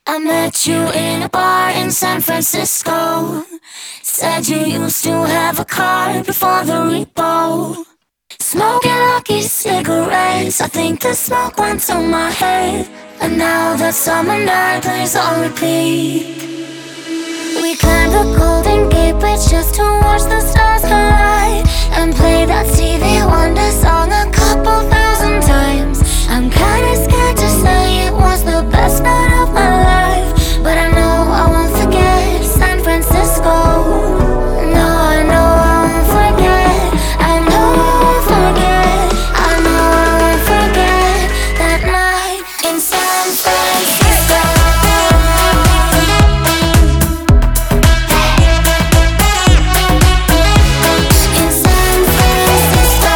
I met you in a bar in San Francisco. Said you used to have a car before the repo. Smoking lucky cigarettes, I think the smoke went to my head. And now that summer night plays on repeat. We climbed the Golden Gate Bridge just to watch the stars collide, and play that Stevie Wonder song a couple thousand times. I'm kinda scared to say it was the best night of my life, but I know I won't forget San Francisco. No, I know I won't forget. I know I won't forget. I know I won't forget that night in San Francisco. In San Francisco.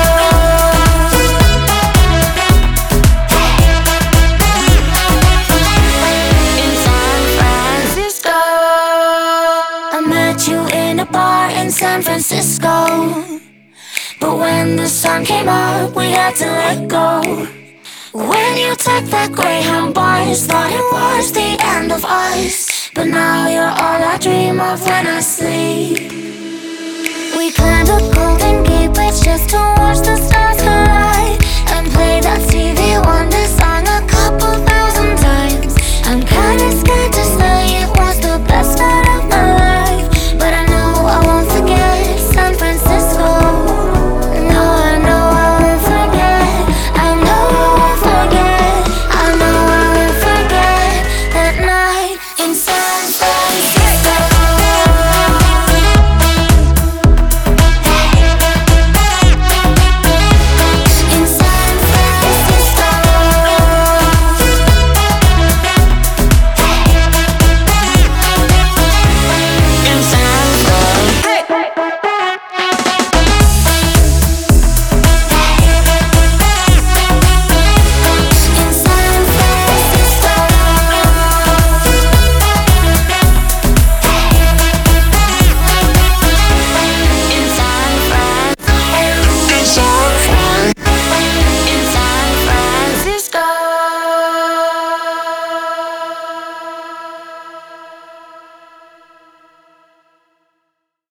In San Francisco. I met you in a bar in San Francisco, but when the sun came up, we had to let go. When you took that Greyhound bus, thought it was the end of us, but now you're all I dream of when I sleep. We climbed the Golden Gate Bridge just to watch the stars collide, and play that Stevie Wonder song